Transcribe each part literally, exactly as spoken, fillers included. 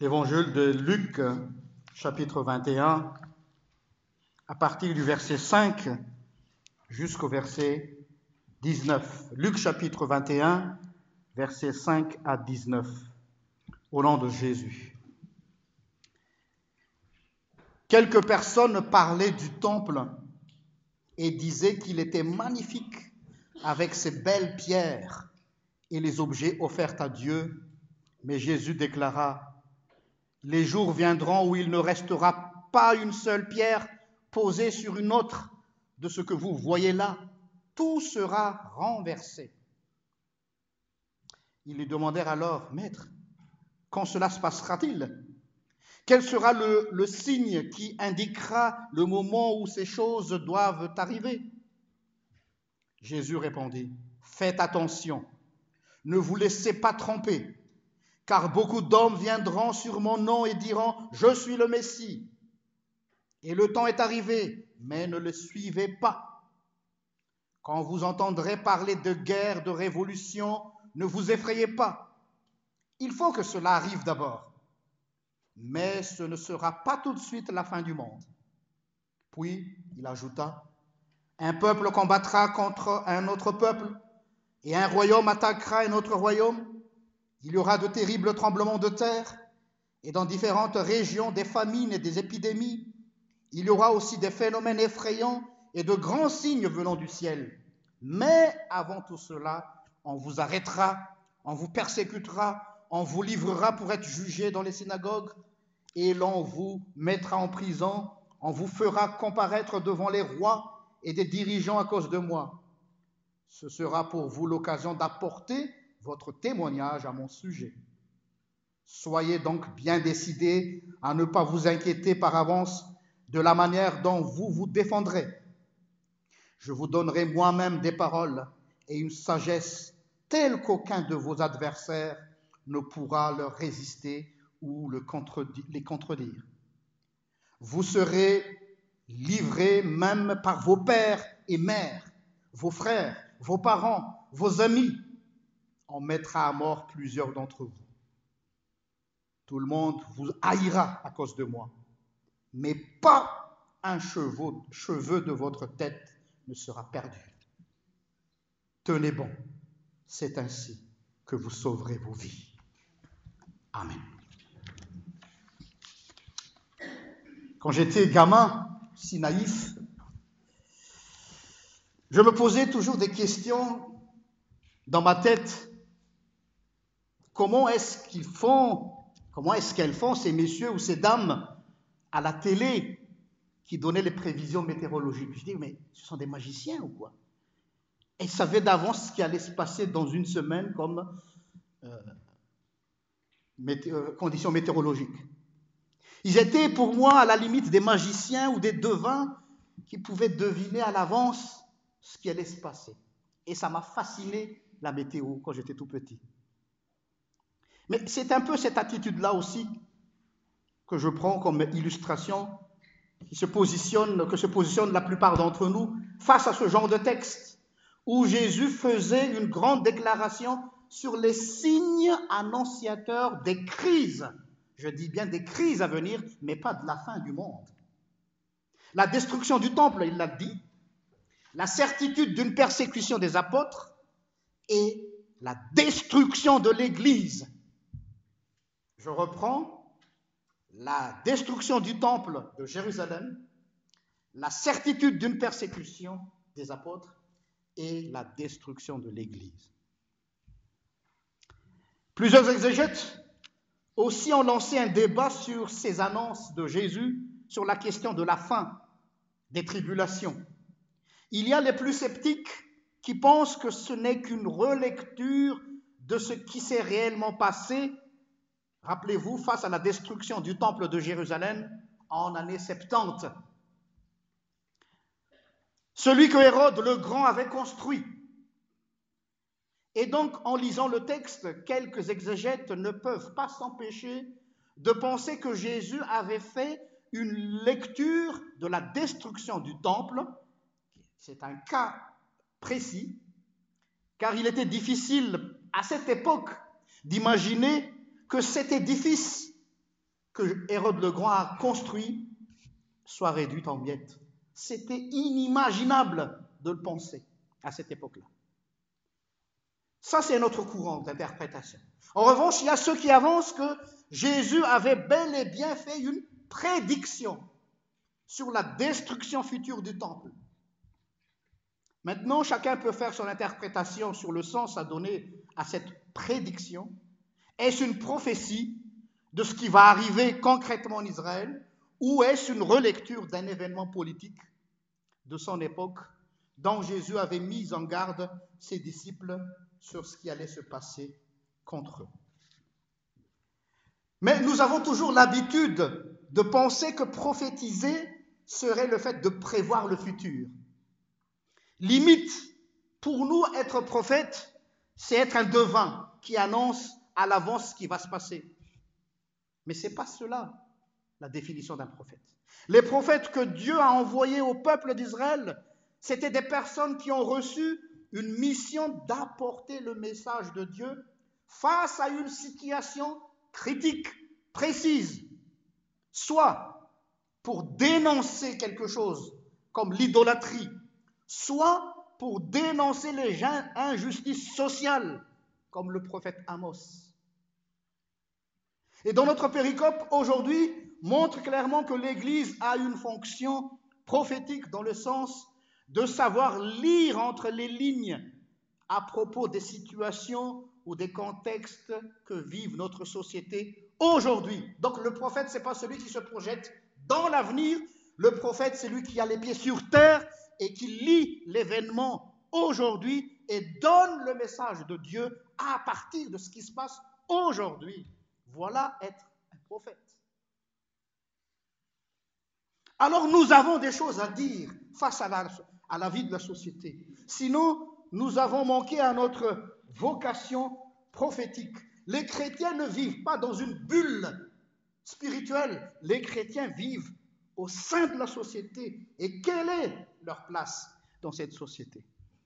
Évangile de Luc, chapitre vingt et un, à partir du verset cinq jusqu'au verset dix-neuf. Luc, chapitre vingt et un, versets cinq à dix-neuf, au nom de Jésus. Quelques personnes parlaient du temple et disaient qu'il était magnifique avec ses belles pierres et les objets offerts à Dieu. Mais Jésus déclara: les jours viendront où il ne restera pas une seule pierre posée sur une autre de ce que vous voyez là. Tout sera renversé. Ils lui demandèrent alors: Maître, quand cela se passera-t-il? Quel sera le, le signe qui indiquera le moment où ces choses doivent arriver? Jésus répondit: Faites attention, ne vous laissez pas tromper, car beaucoup d'hommes viendront sur mon nom et diront: je suis le Messie. Et le temps est arrivé, mais ne le suivez pas. Quand vous entendrez parler de guerre, de révolution, ne vous effrayez pas. Il faut que cela arrive d'abord, mais ce ne sera pas tout de suite la fin du monde. Puis, il ajouta: un peuple combattra contre un autre peuple, et un royaume attaquera un autre royaume. Il y aura de terribles tremblements de terre, et dans différentes régions des famines et des épidémies. Il y aura aussi des phénomènes effrayants et de grands signes venant du ciel. Mais avant tout cela, on vous arrêtera, on vous persécutera, on vous livrera pour être jugé dans les synagogues, et l'on vous mettra en prison, on vous fera comparaître devant les rois et des dirigeants à cause de moi. Ce sera pour vous l'occasion d'apporter votre témoignage à mon sujet. Soyez donc bien décidés à ne pas vous inquiéter par avance de la manière dont vous vous défendrez. Je vous donnerai moi-même des paroles et une sagesse telle qu'aucun de vos adversaires ne pourra leur résister ou le contredire, les contredire. Vous serez livrés même par vos pères et mères, vos frères, vos parents, vos amis. On mettra à mort plusieurs d'entre vous. Tout le monde vous haïra à cause de moi, mais pas un cheveu, cheveu de votre tête ne sera perdu. Tenez bon, c'est ainsi que vous sauverez vos vies. Amen. Quand j'étais gamin, si naïf, je me posais toujours des questions dans ma tête. Comment est-ce qu'ils font, comment est-ce qu'elles font, ces messieurs ou ces dames, à la télé, qui donnaient les prévisions météorologiques? Je dis, mais ce sont des magiciens ou quoi? Ils savaient d'avance ce qui allait se passer dans une semaine comme euh, mété- euh, conditions météorologiques. Ils étaient pour moi à la limite des magiciens ou des devins qui pouvaient deviner à l'avance ce qui allait se passer. Et ça m'a fasciné, la météo, quand j'étais tout petit. Mais c'est un peu cette attitude-là aussi que je prends comme illustration, qui se positionne, que se positionne la plupart d'entre nous face à ce genre de texte, où Jésus faisait une grande déclaration sur les signes annonciateurs des crises. Je dis bien des crises à venir, mais pas de la fin du monde. La destruction du temple, il l'a dit, la certitude d'une persécution des apôtres et la destruction de l'Église. Je reprends: la destruction du temple de Jérusalem, la certitude d'une persécution des apôtres et la destruction de l'Église. Plusieurs exégètes aussi ont lancé un débat sur ces annonces de Jésus, sur la question de la fin, des tribulations. Il y a les plus sceptiques qui pensent que ce n'est qu'une relecture de ce qui s'est réellement passé. Rappelez-vous, face à la destruction du temple de Jérusalem en année soixante-dix. Celui que Hérode le Grand avait construit. Et donc, en lisant le texte, quelques exégètes ne peuvent pas s'empêcher de penser que Jésus avait fait une lecture de la destruction du temple. C'est un cas précis, car il était difficile à cette époque d'imaginer que cet édifice que Hérode le Grand a construit soit réduite en miettes. C'était inimaginable de le penser à cette époque-là. Ça, c'est notre courant d'interprétation. En revanche, il y a ceux qui avancent que Jésus avait bel et bien fait une prédiction sur la destruction future du temple. Maintenant, chacun peut faire son interprétation sur le sens à donner à cette prédiction. Est-ce une prophétie de ce qui va arriver concrètement en Israël, ou est-ce une relecture d'un événement politique de son époque dont Jésus avait mis en garde ses disciples sur ce qui allait se passer contre eux? Mais nous avons toujours l'habitude de penser que prophétiser serait le fait de prévoir le futur. Limite, pour nous, être prophète, c'est être un devin qui annonce à l'avance ce qui va se passer. Mais ce n'est pas cela, la définition d'un prophète. Les prophètes que Dieu a envoyés au peuple d'Israël, c'était des personnes qui ont reçu une mission d'apporter le message de Dieu face à une situation critique, précise, soit pour dénoncer quelque chose comme l'idolâtrie, soit pour dénoncer les injustices sociales, comme le prophète Amos. Et dans notre péricope, aujourd'hui, montre clairement que l'Église a une fonction prophétique dans le sens de savoir lire entre les lignes à propos des situations ou des contextes que vive notre société aujourd'hui. Donc le prophète, ce n'est pas celui qui se projette dans l'avenir, le prophète, c'est lui qui a les pieds sur terre et qui lit l'événement aujourd'hui et donne le message de Dieu à partir de ce qui se passe aujourd'hui. Voilà être un prophète. Alors nous avons des choses à dire face à la, à la vie de la société. Sinon, nous avons manqué à notre vocation prophétique. Les chrétiens ne vivent pas dans une bulle spirituelle. Les chrétiens vivent au sein de la société. Et quelle est leur place dans cette société?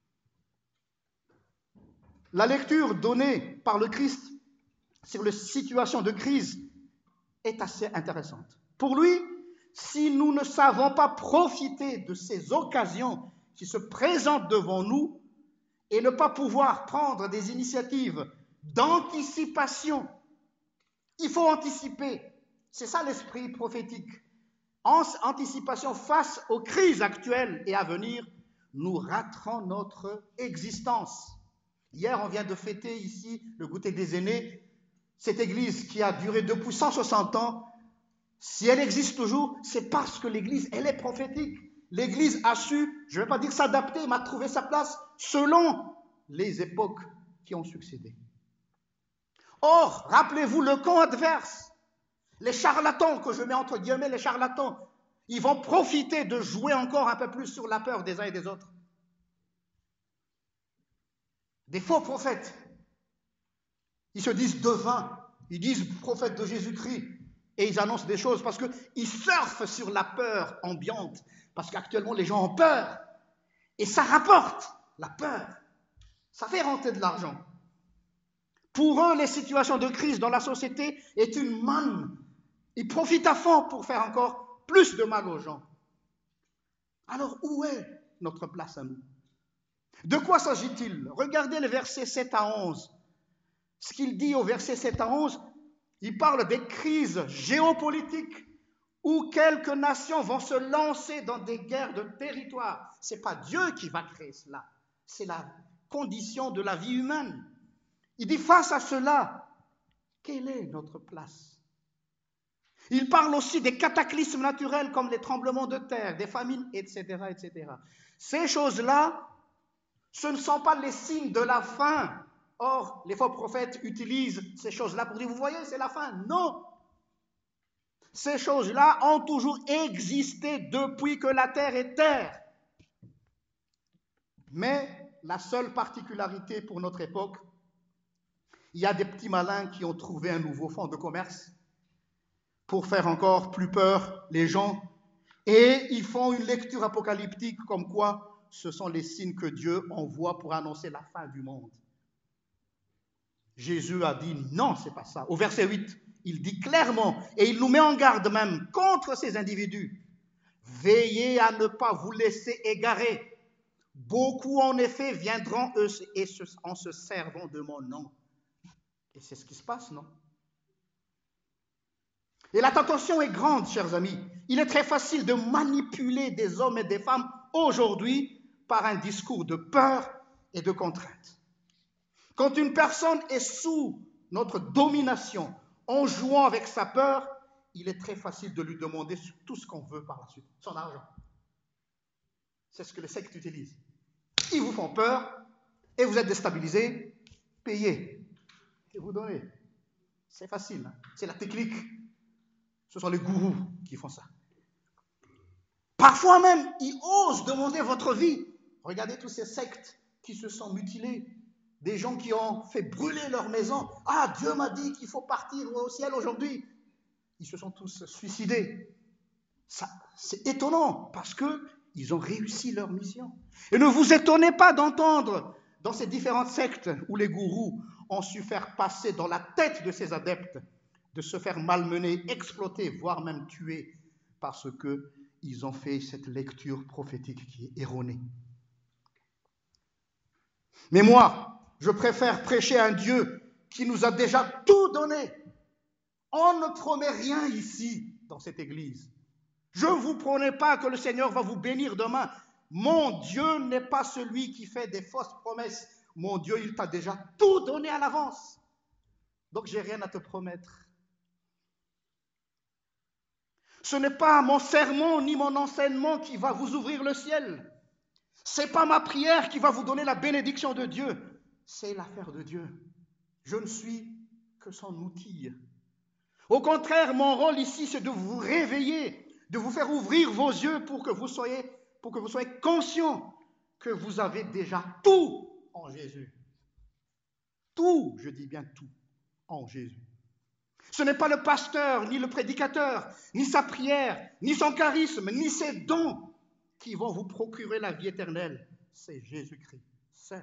La lecture donnée par le Christ sur les situations de crise est assez intéressante. Pour lui, si nous ne savons pas profiter de ces occasions qui se présentent devant nous et ne pas pouvoir prendre des initiatives d'anticipation, il faut anticiper. C'est ça l'esprit prophétique. En anticipation face aux crises actuelles et à venir, nous raterons notre existence. Hier, on vient de fêter ici le goûter des aînés. Cette église qui a duré depuis cent soixante ans, si elle existe toujours, c'est parce que l'église, elle est prophétique. L'église a su, je ne vais pas dire s'adapter, mais a trouvé sa place selon les époques qui ont succédé. Or, rappelez-vous le camp adverse. Les charlatans, que je mets entre guillemets, les charlatans, ils vont profiter de jouer encore un peu plus sur la peur des uns et des autres. Des faux prophètes. Ils se disent devins, ils disent prophètes de Jésus-Christ et ils annoncent des choses parce qu'ils surfent sur la peur ambiante, parce qu'actuellement les gens ont peur et ça rapporte la peur, ça fait rentrer de l'argent. Pour eux, les situations de crise dans la société est une manne. Ils profitent à fond pour faire encore plus de mal aux gens. Alors où est notre place à nous? De quoi s'agit-il? Regardez les versets sept à onze. Ce qu'il dit au verset sept à onze, il parle des crises géopolitiques où quelques nations vont se lancer dans des guerres de territoire. Ce n'est pas Dieu qui va créer cela, c'est la condition de la vie humaine. Il dit face à cela, quelle est notre place? Il parle aussi des cataclysmes naturels comme les tremblements de terre, des famines, et cetera, et cetera. Ces choses-là, ce ne sont pas les signes de la fin. Or, les faux prophètes utilisent ces choses-là pour dire, vous voyez, c'est la fin. Non. Ces choses-là ont toujours existé depuis que la terre est terre. Mais la seule particularité pour notre époque, il y a des petits malins qui ont trouvé un nouveau fonds de commerce pour faire encore plus peur les gens. Et ils font une lecture apocalyptique comme quoi ce sont les signes que Dieu envoie pour annoncer la fin du monde. Jésus a dit non, c'est pas ça. Au verset huit, il dit clairement, et il nous met en garde même contre ces individus. Veillez à ne pas vous laisser égarer. Beaucoup en effet viendront eux et se, en se servant de mon nom. Et c'est ce qui se passe, non? Et la tentation est grande, chers amis. Il est très facile de manipuler des hommes et des femmes aujourd'hui par un discours de peur et de contrainte. Quand une personne est sous notre domination, en jouant avec sa peur, il est très facile de lui demander tout ce qu'on veut par la suite, son argent. C'est ce que les sectes utilisent. Ils vous font peur et vous êtes déstabilisés, payez et vous donnez. C'est facile, hein? C'est la technique. Ce sont les gourous qui font ça. Parfois même, ils osent demander votre vie. Regardez tous ces sectes qui se sont mutilés, des gens qui ont fait brûler leur maison. Ah, Dieu m'a dit qu'il faut partir au ciel aujourd'hui. Ils se sont tous suicidés. Ça, c'est étonnant parce qu'ils ont réussi leur mission. Et ne vous étonnez pas d'entendre dans ces différentes sectes où les gourous ont su faire passer dans la tête de ces adeptes de se faire malmener, exploiter, voire même tuer parce qu'ils ont fait cette lecture prophétique qui est erronée. Mais moi, je préfère prêcher un Dieu qui nous a déjà tout donné. On ne promet rien ici, dans cette église. Je ne vous promets pas que le Seigneur va vous bénir demain. Mon Dieu n'est pas celui qui fait des fausses promesses. Mon Dieu, il t'a déjà tout donné à l'avance. Donc, je n'ai rien à te promettre. Ce n'est pas mon sermon ni mon enseignement qui va vous ouvrir le ciel. Ce n'est pas ma prière qui va vous donner la bénédiction de Dieu. C'est l'affaire de Dieu. Je ne suis que son outil. Au contraire, mon rôle ici, c'est de vous réveiller, de vous faire ouvrir vos yeux pour que vous soyez, pour que vous soyez conscients que vous avez déjà tout en Jésus. Tout, je dis bien tout, en Jésus. Ce n'est pas le pasteur, ni le prédicateur, ni sa prière, ni son charisme, ni ses dons qui vont vous procurer la vie éternelle. C'est Jésus-Christ seul.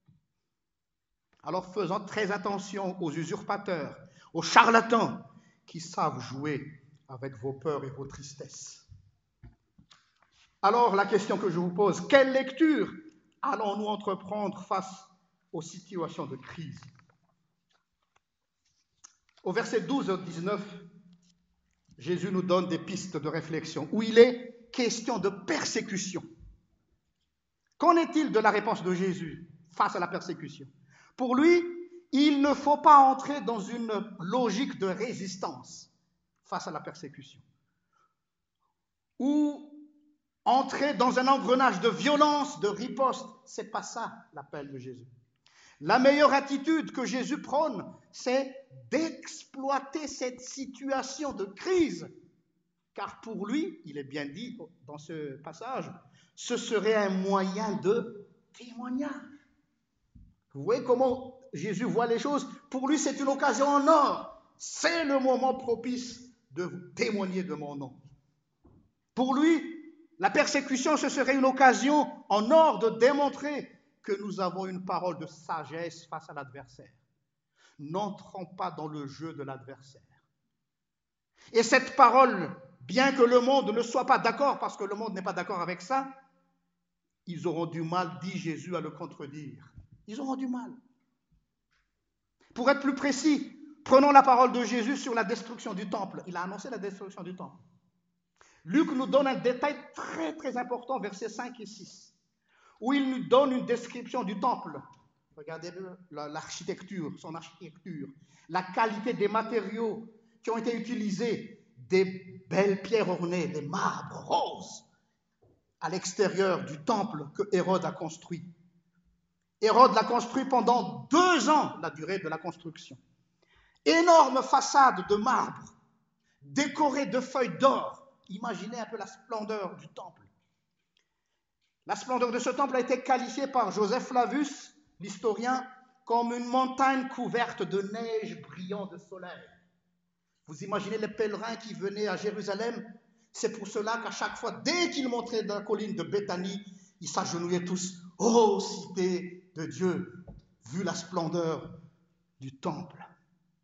Alors faisons très attention aux usurpateurs, aux charlatans qui savent jouer avec vos peurs et vos tristesses. Alors la question que je vous pose, quelle lecture allons-nous entreprendre face aux situations de crise? Au verset douze au dix-neuf, Jésus nous donne des pistes de réflexion où il est question de persécution. Qu'en est-il de la réponse de Jésus face à la persécution? Pour lui, il ne faut pas entrer dans une logique de résistance face à la persécution ou entrer dans un engrenage de violence, de riposte. Ce n'est pas ça l'appel de Jésus. La meilleure attitude que Jésus prône, c'est d'exploiter cette situation de crise. Car pour lui, il est bien dit dans ce passage, ce serait un moyen de témoignage. Vous voyez comment Jésus voit les choses? Pour lui, c'est une occasion en or. C'est le moment propice de vous témoigner de mon nom. Pour lui, la persécution, ce serait une occasion en or de démontrer que nous avons une parole de sagesse face à l'adversaire. N'entrons pas dans le jeu de l'adversaire. Et cette parole, bien que le monde ne soit pas d'accord, parce que le monde n'est pas d'accord avec ça, ils auront du mal, dit Jésus, à le contredire. Ils auront du mal. Pour être plus précis, prenons la parole de Jésus sur la destruction du temple. Il a annoncé la destruction du temple. Luc nous donne un détail très très important, versets cinq et six, où il nous donne une description du temple. Regardez l'architecture, son architecture, la qualité des matériaux qui ont été utilisés, des belles pierres ornées, des marbres roses, à l'extérieur du temple que Hérode a construit. Hérode l'a construit pendant deux ans, la durée de la construction. Énorme façade de marbre, décorée de feuilles d'or. Imaginez un peu la splendeur du temple. La splendeur de ce temple a été qualifiée par Joseph Flavius, l'historien, comme une montagne couverte de neige brillant de soleil. Vous imaginez les pèlerins qui venaient à Jérusalem? C'est pour cela qu'à chaque fois, dès qu'ils montaient dans la colline de Béthanie, ils s'agenouillaient tous. « Ô cité de Dieu !» vu la splendeur du temple.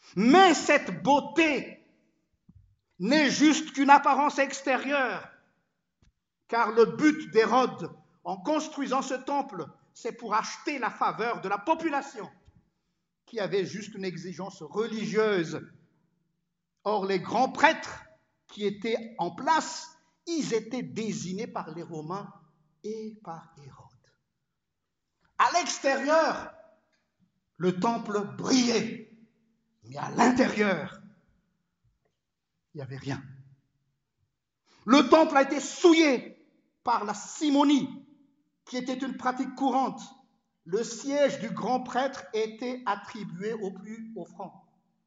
Mais cette beauté n'est juste qu'une apparence extérieure, car le but d'Hérode, en construisant ce temple, c'est pour acheter la faveur de la population, qui avait juste une exigence religieuse. Or, les grands prêtres qui étaient en place, ils étaient désignés par les Romains et par Hérode. À l'extérieur, le temple brillait, mais à l'intérieur, il n'y avait rien. Le temple a été souillé par la simonie, qui était une pratique courante. Le siège du grand prêtre était attribué au plus offrant.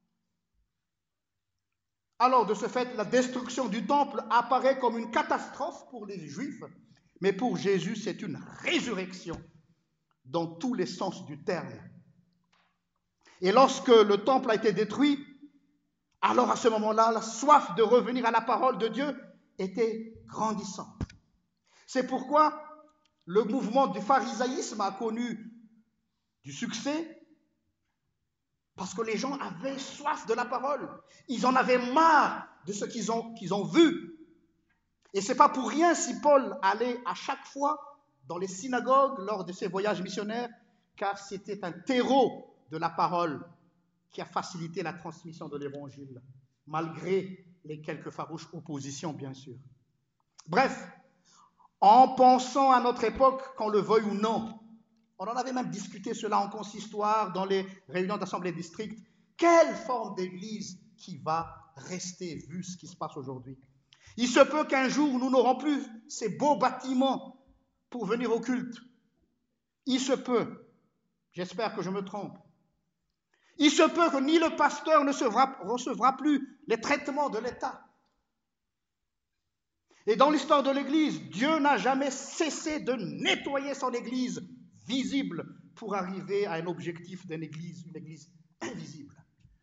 Alors, de ce fait, la destruction du temple apparaît comme une catastrophe pour les Juifs, mais pour Jésus, c'est une résurrection dans tous les sens du terme. Et lorsque le temple a été détruit, alors à ce moment-là, la soif de revenir à la parole de Dieu était grandissante. C'est pourquoi le mouvement du pharisaïsme a connu du succès, parce que les gens avaient soif de la parole. Ils en avaient marre de ce qu'ils ont, qu'ils ont vu. Et ce n'est pas pour rien si Paul allait à chaque fois dans les synagogues lors de ses voyages missionnaires, car c'était un terreau de la parole qui a facilité la transmission de l'évangile, malgré les quelques farouches oppositions, bien sûr. Bref, en pensant à notre époque, qu'on le veuille ou non, on en avait même discuté cela en consistoire, dans les réunions d'assemblée district. Quelle forme d'église qui va rester vu ce qui se passe aujourd'hui? Il se peut qu'un jour, nous n'aurons plus ces beaux bâtiments pour venir au culte. Il se peut, j'espère que je me trompe, il se peut que ni le pasteur ne recevra plus les traitements de l'État. Et dans l'histoire de l'Église, Dieu n'a jamais cessé de nettoyer son Église visible pour arriver à un objectif d'une Église, une Église invisible.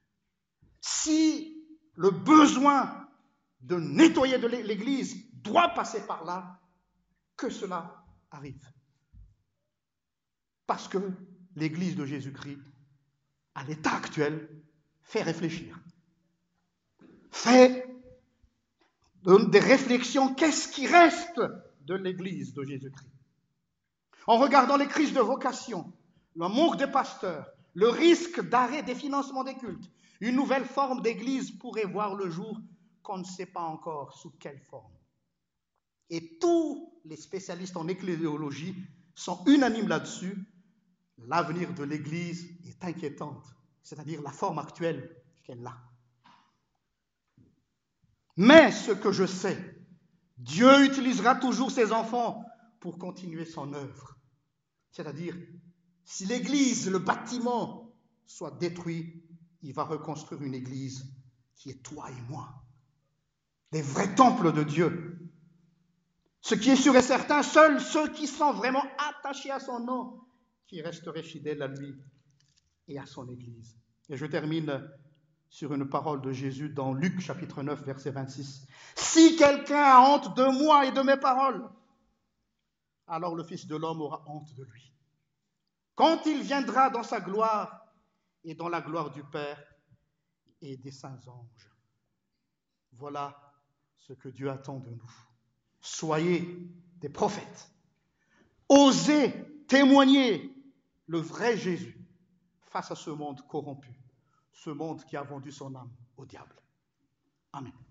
Si le besoin de nettoyer de l'Église doit passer par là, que cela arrive. Parce que l'Église de Jésus-Christ, à l'état actuel, fait réfléchir. Fait des réflexions, qu'est-ce qui reste de l'Église de Jésus-Christ? En regardant les crises de vocation, le manque de pasteurs, le risque d'arrêt des financements des cultes, une nouvelle forme d'Église pourrait voir le jour qu'on ne sait pas encore sous quelle forme. Et tous les spécialistes en ecclésiologie sont unanimes là-dessus. L'avenir de l'Église est inquiétante, c'est-à-dire la forme actuelle qu'elle a. Mais ce que je sais, Dieu utilisera toujours ses enfants pour continuer son œuvre. C'est-à-dire, si l'Église, le bâtiment, soit détruit, il va reconstruire une Église qui est toi et moi. Des vrais temples de Dieu. Ce qui est sûr et certain, seuls ceux qui sont vraiment attachés à son nom, qui resteraient fidèles à lui et à son Église. Et je termine sur une parole de Jésus dans Luc chapitre neuf, verset vingt-six. « Si quelqu'un a honte de moi et de mes paroles, alors le Fils de l'homme aura honte de lui. Quand il viendra dans sa gloire et dans la gloire du Père et des saints anges. » Voilà ce que Dieu attend de nous. Soyez des prophètes. Osez témoigner le vrai Jésus face à ce monde corrompu, ce monde qui a vendu son âme au diable. Amen.